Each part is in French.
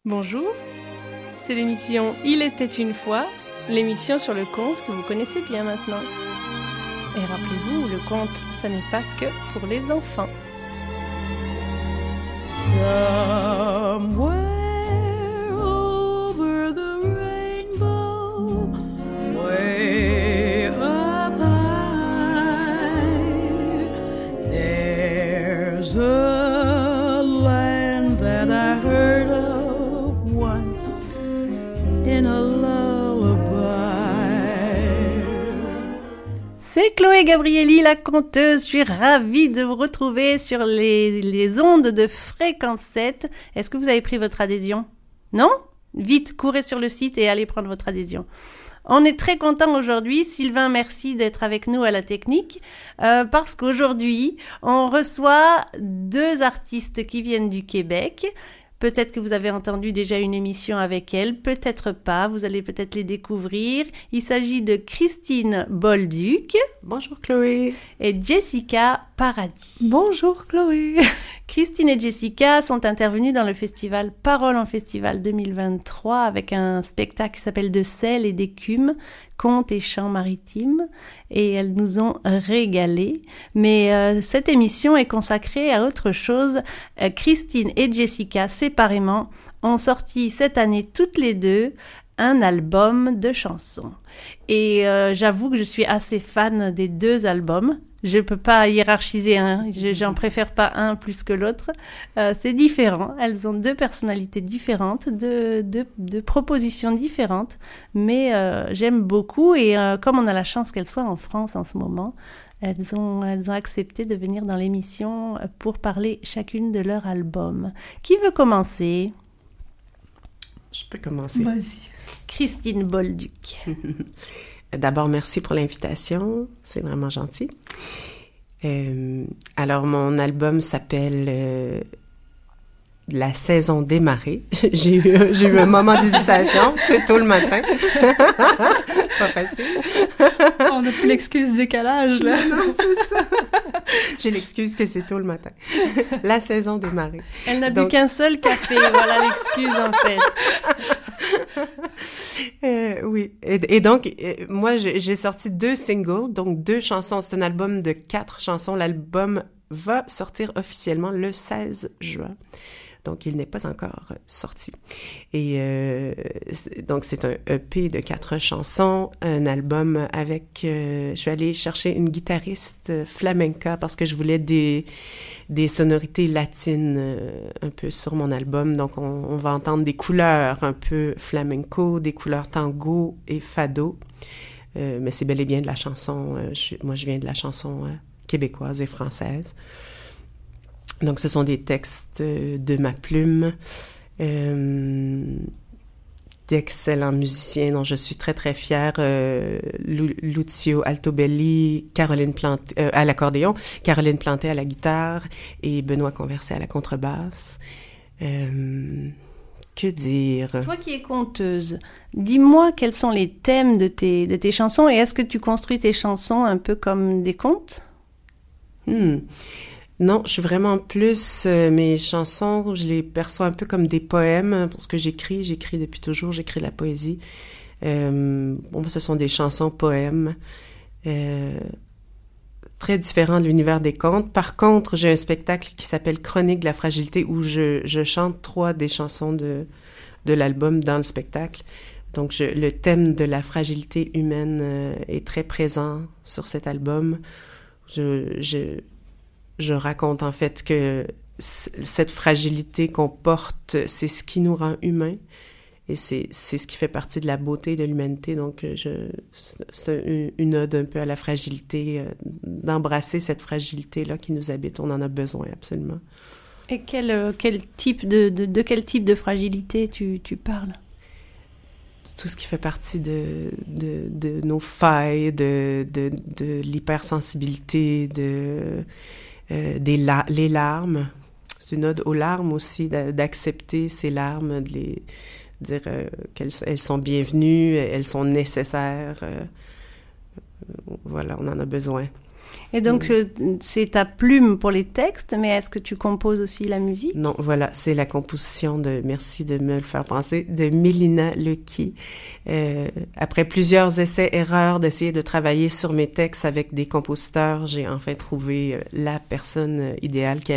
Bonjour, c'est l'émission Il était une fois, l'émission sur le conte que vous connaissez bien maintenant. Et rappelez-vous, le conte, ça n'est pas que pour les enfants. Somewhere over the rainbow, way up high, there's a land that I heard of once in a C'est Chloé Gabrielli, la conteuse. Je suis ravie de vous retrouver sur les ondes de Fréquence 7. Est-ce que vous avez pris votre adhésion? Non? Vite, courez sur le site et allez prendre votre adhésion. On est très content aujourd'hui. Sylvain, merci d'être avec nous à la technique parce qu'aujourd'hui, on reçoit deux artistes qui viennent du Québec. Peut-être que vous avez entendu déjà une émission avec elles, peut-être pas, vous allez peut-être les découvrir. Il s'agit de Christine Bolduc. Bonjour Chloé. Et Jessica Paradis. Bonjour Chloé. Christine et Jessica sont intervenues dans le festival Parole en Festival 2023 avec un spectacle qui s'appelle De sel et d'écume, contes et chants maritimes, et elles nous ont régalé. Mais cette émission est consacrée à autre chose. Christine et Jessica, séparément, ont sorti cette année toutes les deux un album de chansons. Et j'avoue que je suis assez fan des deux albums. Je peux pas hiérarchiser un, j'en préfère pas un plus que l'autre. C'est différent. Elles ont deux personnalités différentes, deux propositions différentes, mais j'aime beaucoup. Et comme on a la chance qu'elles soient en France en ce moment, elles ont accepté de venir dans l'émission pour parler chacune de leur album. Qui veut commencer? Je peux commencer. Vas-y. Christine Bolduc. D'abord, merci pour l'invitation. C'est vraiment gentil. Alors, mon album s'appelle La saison des marées. J'ai eu un moment d'hésitation. C'est tôt le matin. Pas facile. On n'a plus l'excuse décalage, là. Non, c'est ça. J'ai l'excuse que c'est tôt le matin. La saison des marées. Elle n'a bu qu'un seul café. Voilà l'excuse, en fait. Oui. Et donc, moi, j'ai sorti 2 singles, donc 2 chansons. C'est un album de 4 chansons. L'album va sortir officiellement le 16 juin. Donc, il n'est pas encore sorti. Et donc, c'est un EP de 4 chansons, un album avec... je suis allée chercher une guitariste flamenca parce que je voulais des sonorités latines un peu sur mon album. Donc, on va entendre des couleurs un peu flamenco, des couleurs tango et fado. Mais c'est bel et bien de la chanson... moi, je viens de la chanson québécoise et française. Donc, ce sont des textes de ma plume, d'excellents musiciens dont je suis très, très fière. Lucio Altobelli, Caroline Planté à l'accordéon, Caroline Planté à la guitare et Benoît Conversé à la contrebasse. Que dire? Toi qui es conteuse, dis-moi quels sont les thèmes de tes chansons et est-ce que tu construis tes chansons un peu comme des contes? Non, je suis vraiment plus... mes chansons, je les perçois un peu comme des poèmes, parce que j'écris depuis toujours, j'écris de la poésie. Ce sont des chansons-poèmes, très différents de l'univers des contes. Par contre, j'ai un spectacle qui s'appelle Chronique de la fragilité, où je chante 3 des chansons de l'album dans le spectacle. Donc, le thème de la fragilité humaine est très présent sur cet album. Je raconte en fait que cette fragilité qu'on porte, c'est ce qui nous rend humains et c'est ce qui fait partie de la beauté de l'humanité. Donc, c'est une ode un peu à la fragilité, d'embrasser cette fragilité-là qui nous habite. On en a besoin, absolument. Et quel type de fragilité tu parles? Tout ce qui fait partie de nos failles, de l'hypersensibilité, les larmes. C'est une ode aux larmes aussi, d'accepter ces larmes, de les dire qu'elles sont bienvenues, elles sont nécessaires. Voilà, on en a besoin. Et donc, c'est ta plume pour les textes, mais est-ce que tu composes aussi la musique? Non, voilà, c'est la composition merci de me le faire penser, de Mélina Lecky. Après plusieurs essais-erreurs d'essayer de travailler sur mes textes avec des compositeurs, j'ai enfin trouvé la personne idéale qui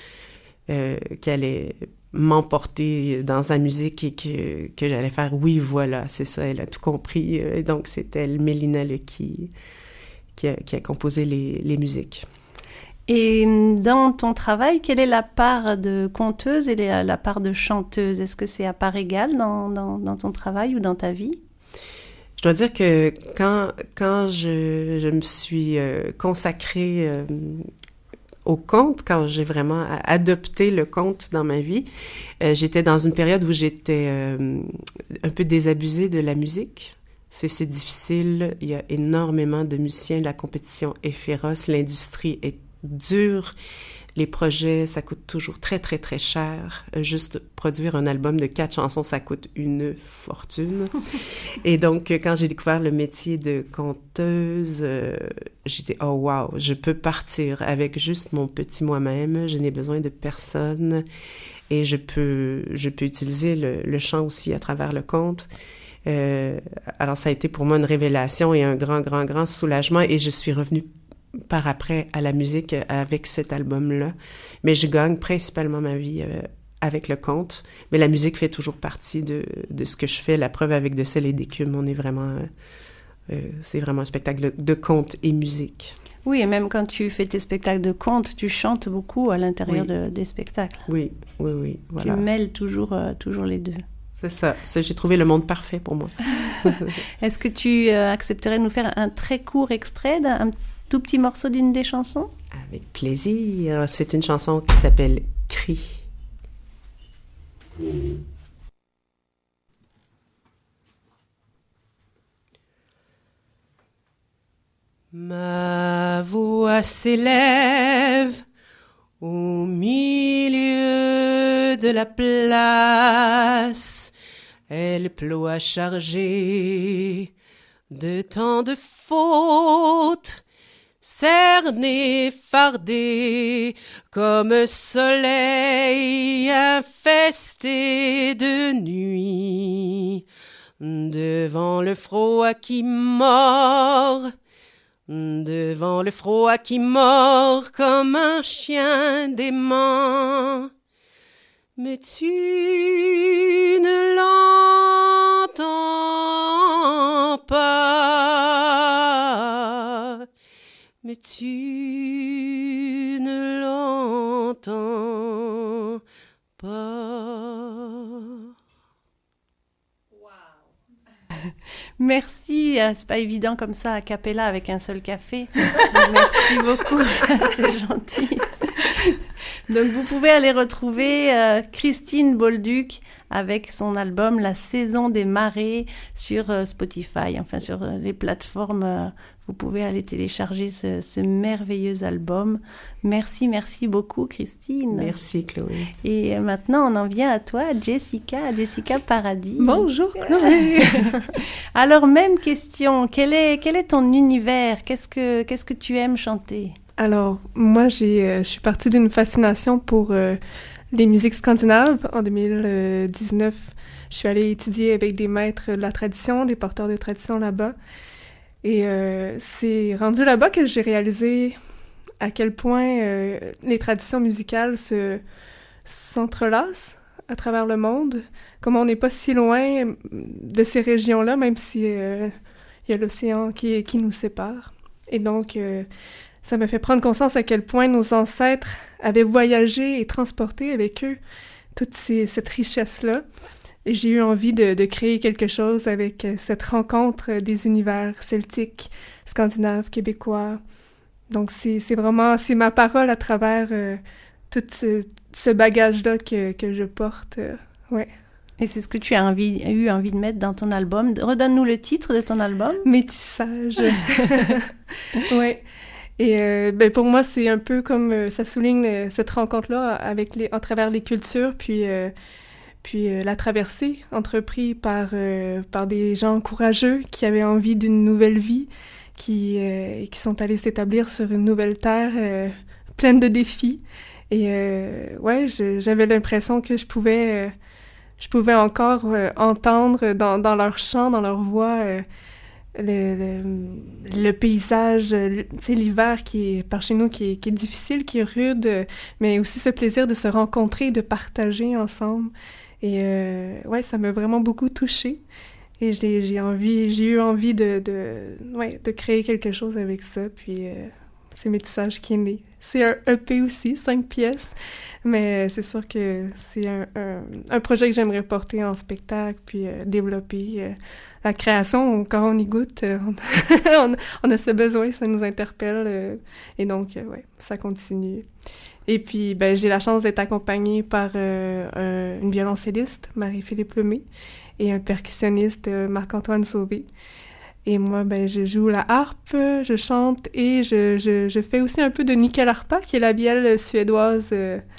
allait m'emporter dans sa musique et que j'allais faire, oui, voilà, c'est ça, elle a tout compris. Et donc, c'est elle, Mélina Lecky, qui a composé les musiques. Et dans ton travail, quelle est la part de conteuse et la part de chanteuse? Est-ce que c'est à part égale dans ton travail ou dans ta vie? Je dois dire que quand je me suis consacrée au conte, quand j'ai vraiment adopté le conte dans ma vie, j'étais dans une période où j'étais un peu désabusée de la musique. C'est difficile, il y a énormément de musiciens, la compétition est féroce, l'industrie est dure, les projets, ça coûte toujours très, très, très cher. Juste produire un album de 4 chansons, ça coûte une fortune. Et donc, quand j'ai découvert le métier de conteuse, j'ai dit, oh wow, je peux partir avec juste mon petit moi-même, je n'ai besoin de personne et je peux utiliser le chant aussi à travers le conte. Alors, ça a été pour moi une révélation et un grand, grand, grand soulagement et je suis revenue par après à la musique avec cet album-là. Mais je gagne principalement ma vie avec le conte. Mais la musique fait toujours partie de ce que je fais. La preuve avec De sel et d'écume, on est vraiment... c'est vraiment un spectacle de conte et musique. Oui, et même quand tu fais tes spectacles de conte, tu chantes beaucoup à l'intérieur des spectacles. Oui, voilà. Tu mêles toujours les deux. C'est ça. J'ai trouvé le monde parfait pour moi. Est-ce que tu accepterais de nous faire un très court extrait d'un tout petit morceau d'une des chansons? Avec plaisir. C'est une chanson qui s'appelle « Cri ». Ma voix s'élève au milieu de la place. Elle ploie chargée de tant de fautes, cerné, fardé, comme soleil infesté de nuit, devant le froid qui mord, comme un chien dément. Mais tu ne l'entends pas. Mais tu ne l'entends pas. Merci, c'est pas évident comme ça a cappella avec un seul café. Merci beaucoup, c'est gentil. Donc vous pouvez aller retrouver Christine Bolduc avec son album La saison des marées sur Spotify, enfin sur les plateformes. Vous pouvez aller télécharger ce merveilleux album. Merci beaucoup Christine. Merci Chloé. Et maintenant on en vient à toi, Jessica Paradis. Bonjour Chloé. Alors même question, quel est ton univers? Qu'est-ce que tu aimes chanter? Alors moi je suis partie d'une fascination pour les musiques scandinaves. En 2019, je suis allée étudier avec des maîtres de la tradition, des porteurs de tradition là-bas. Et c'est rendu là-bas que j'ai réalisé à quel point les traditions musicales s'entrelacent à travers le monde. Comme on n'est pas si loin de ces régions-là, même si il y a l'océan qui nous sépare. Et donc, ça me fait prendre conscience à quel point nos ancêtres avaient voyagé et transporté avec eux toute cette richesse-là. Et j'ai eu envie de créer quelque chose avec cette rencontre des univers celtiques, scandinaves, québécois. Donc c'est ma parole à travers tout ce bagage-là que je porte. Ouais. Et c'est ce que tu as eu envie de mettre dans ton album. Redonne-nous le titre de ton album. Métissage. Ouais. Et pour moi, c'est un peu comme ça souligne cette rencontre-là à travers les cultures, puis la traversée entreprise par des gens courageux qui avaient envie d'une nouvelle vie, qui sont allés s'établir sur une nouvelle terre pleine de défis. Et j'avais l'impression que je pouvais encore entendre dans leur chant, dans leur voix, le paysage, tu sais, l'hiver qui est par chez nous, qui est difficile, qui est rude, mais aussi ce plaisir de se rencontrer, de partager ensemble. Et ça m'a vraiment beaucoup touchée. Et j'ai eu envie de créer quelque chose avec ça. Puis c'est Métissage qui est né. C'est un EP aussi, 5 pièces. Mais c'est sûr que c'est un projet que j'aimerais porter en spectacle, puis développer. La création, quand on y goûte, on a ce besoin, ça nous interpelle. Et donc, ça continue. Et puis, j'ai la chance d'être accompagnée par une violoncelliste, Marie-Philippe Lemay, et un percussionniste, Marc-Antoine Sauvé. Et moi, je joue la harpe, je chante et je fais aussi un peu de nickel-harpa, qui est la vielle suédoise.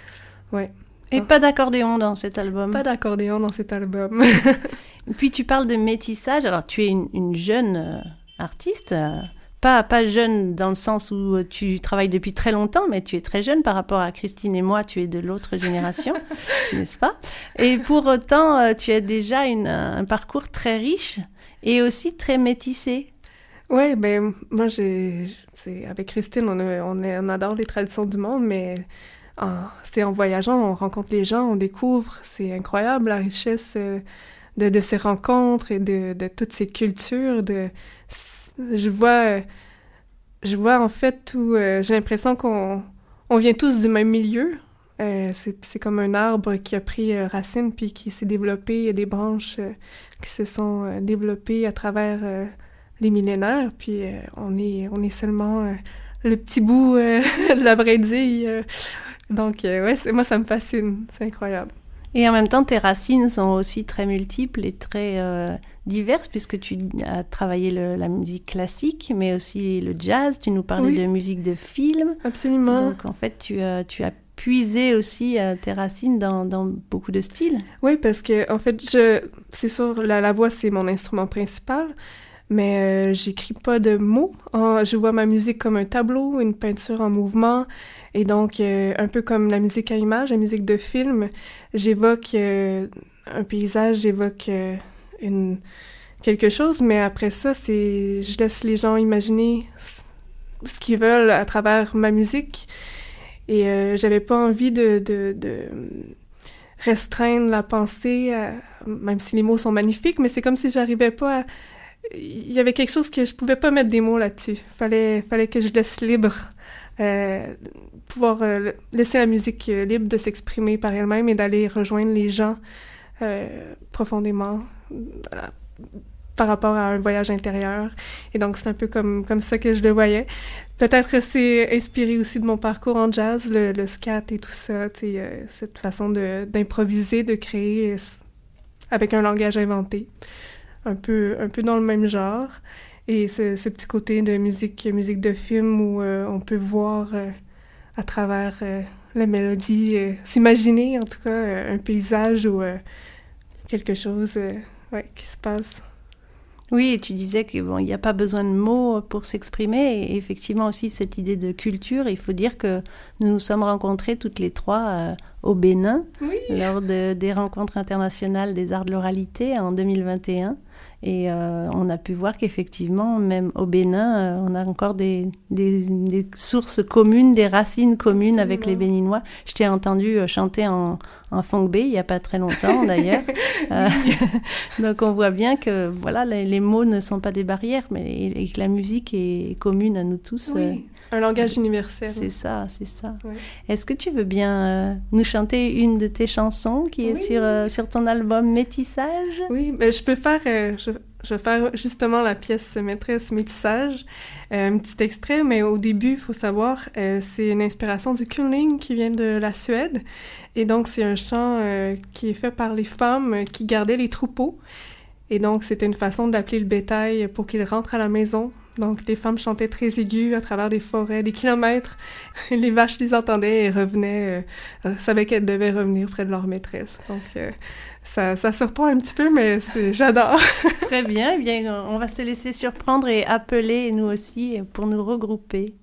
Et pas d'accordéon dans cet album. Pas d'accordéon dans cet album. Puis tu parles de métissage. Alors, tu es une jeune artiste, pas jeune dans le sens où tu travailles depuis très longtemps, mais tu es très jeune par rapport à Christine et moi, tu es de l'autre génération, n'est-ce pas? Et pour autant, tu as déjà un parcours très riche et aussi très métissé. Oui, moi, avec Christine, on adore les traditions du monde, mais c'est en voyageant, on rencontre les gens, on découvre, c'est incroyable la richesse de ces rencontres et de toutes ces cultures. Je vois en fait où j'ai l'impression qu'on vient tous du même milieu. C'est comme un arbre qui a pris racine puis qui s'est développé. Il y a des branches qui se sont développées à travers les millénaires. Puis on est seulement le petit bout de la brindille. Donc, moi, ça me fascine. C'est incroyable. Et en même temps, tes racines sont aussi très multiples et très diverses, puisque tu as travaillé la musique classique, mais aussi le jazz. Tu nous parlais de musique de film. Absolument. Donc, en fait, tu as puisé aussi tes racines dans beaucoup de styles. Oui, parce que, en fait, c'est sûr, la voix, c'est mon instrument principal. Mais j'écris pas de mots. Je vois ma musique comme un tableau, une peinture en mouvement. Et donc, un peu comme la musique à image, la musique de film, j'évoque un paysage, j'évoque quelque chose. Mais après ça, je laisse les gens imaginer ce qu'ils veulent à travers ma musique. Et j'avais pas envie de restreindre la pensée, même si les mots sont magnifiques, mais c'est comme si j'arrivais pas à... Il y avait quelque chose que je pouvais pas mettre des mots là-dessus. Fallait que je laisse libre, pouvoir laisser la musique libre de s'exprimer par elle-même et d'aller rejoindre les gens profondément par rapport à un voyage intérieur. Et donc, c'est un peu comme ça que je le voyais. Peut-être que c'est inspiré aussi de mon parcours en jazz, le scat et tout ça, cette façon d'improviser, de créer avec un langage inventé. Un peu dans le même genre. Et ce petit côté de musique de film où on peut voir à travers la mélodie, s'imaginer en tout cas un paysage ou quelque chose qui se passe. Oui, et tu disais qu'il n'y a pas besoin de mots pour s'exprimer. Et effectivement aussi cette idée de culture, il faut dire que nous nous sommes rencontrés toutes les trois au Bénin, lors des rencontres internationales des arts de l'oralité en 2021. Et on a pu voir qu'effectivement, même au Bénin, on a encore des sources communes, des racines communes avec les Béninois. Je t'ai entendu chanter en Fongbe il n'y a pas très longtemps d'ailleurs. Donc on voit bien que voilà, les mots ne sont pas des barrières, mais que la musique est commune à nous tous. Oui. Un langage universel. C'est ça. Oui. Est-ce que tu veux bien nous chanter une de tes chansons qui est sur ton album Métissage? Oui, je peux faire... je vais faire justement la pièce maîtresse Métissage, un petit extrait, mais au début, il faut savoir, c'est une inspiration du Kulning qui vient de la Suède. Et donc, c'est un chant qui est fait par les femmes qui gardaient les troupeaux. Et donc, c'était une façon d'appeler le bétail pour qu'il rentre à la maison Donc, les femmes chantaient très aiguës à travers des forêts, des kilomètres. Les vaches les entendaient et revenaient, savaient qu'elles devaient revenir près de leur maîtresse. Donc, ça surprend un petit peu, mais j'adore. Très bien. Eh bien, on va se laisser surprendre et appeler, nous aussi, pour nous regrouper.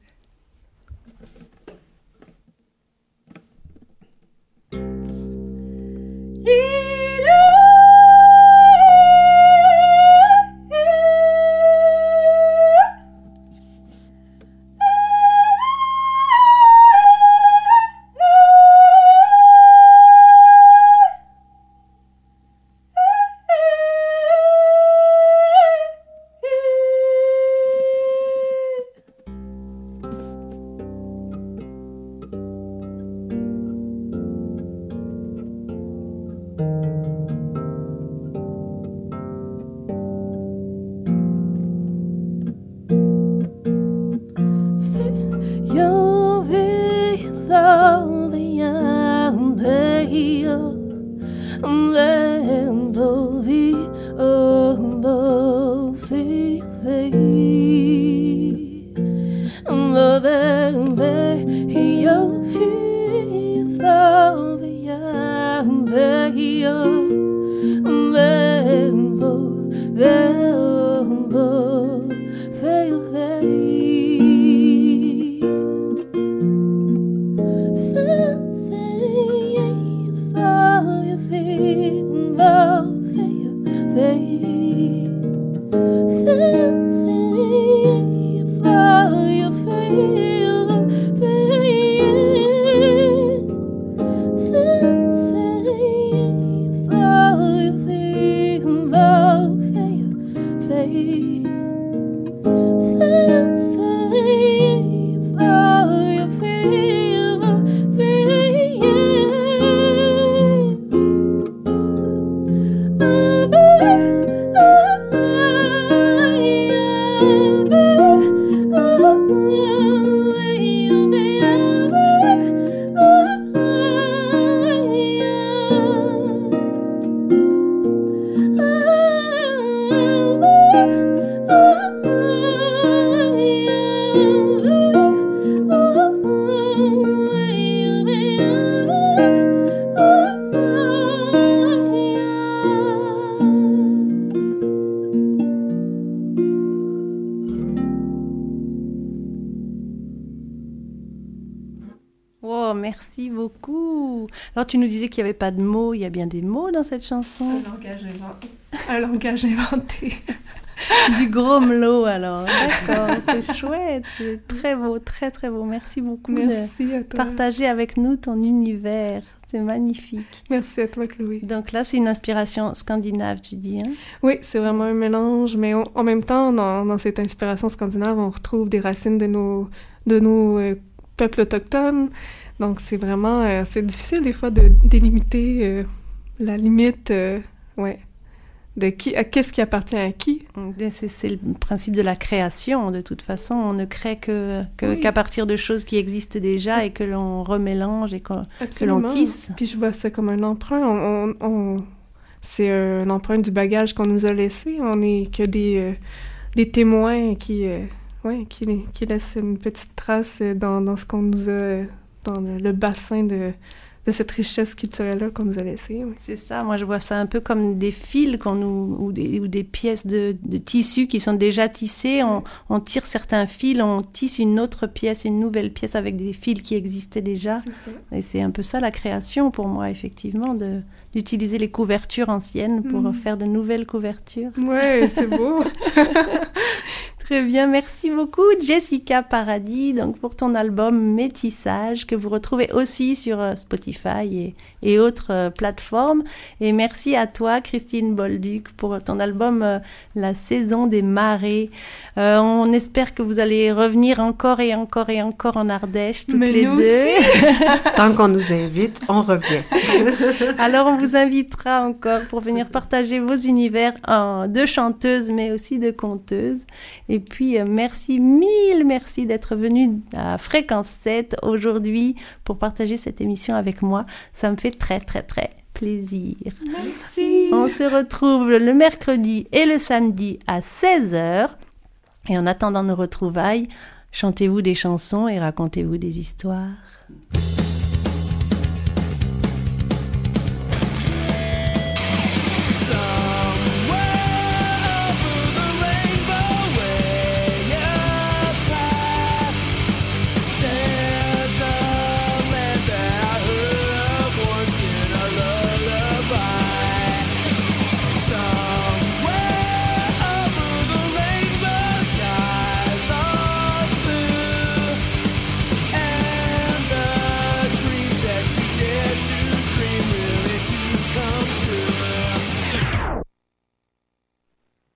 Oh, merci beaucoup. Alors, tu nous disais qu'il n'y avait pas de mots. Il y a bien des mots dans cette chanson. Un langage inventé. Du gros mlot, alors. D'accord, c'est chouette. C'est très beau, très, très beau. Merci beaucoup de partager avec nous ton univers. C'est magnifique. Merci à toi, Chloé. Donc là, c'est une inspiration scandinave, tu dis, hein? Oui, c'est vraiment un mélange, mais en même temps, dans cette inspiration scandinave, on retrouve des racines de nos peuples autochtones. Donc, c'est vraiment... c'est difficile, des fois, de délimiter la limite, de qu'est-ce qui appartient à qui. C'est le principe de la création, de toute façon. On ne crée qu'à partir de choses qui existent déjà et que l'on remélange et que l'on tisse. Puis je vois ça comme un emprunt. C'est un emprunt du bagage qu'on nous a laissé. On n'est que des témoins qui laissent une petite trace dans ce qu'on nous a... dans le bassin de cette richesse culturelle-là qu'on nous a laissée. Oui. C'est ça, moi je vois ça un peu comme des fils ou des pièces de tissu qui sont déjà tissées. On tire certains fils, on tisse une autre pièce, une nouvelle pièce avec des fils qui existaient déjà. C'est ça. Et c'est un peu ça la création pour moi, effectivement, d'utiliser les couvertures anciennes pour faire de nouvelles couvertures. Ouais, c'est beau. Très bien, merci beaucoup Jessica Paradis donc pour ton album Métissage que vous retrouvez aussi sur Spotify et autres plateformes. Et merci à toi Christine Bolduc pour ton album La Saison des Marées. On espère que vous allez revenir encore et encore et encore en Ardèche toutes les deux. Aussi. Tant qu'on nous invite, on revient. Alors on vous invitera encore pour venir partager vos univers de chanteuses mais aussi de conteuses. Et puis, merci d'être venu à Fréquence 7 aujourd'hui pour partager cette émission avec moi. Ça me fait très, très, très plaisir. Merci. On se retrouve le mercredi et le samedi à 16h. Et en attendant nos retrouvailles, chantez-vous des chansons et racontez-vous des histoires.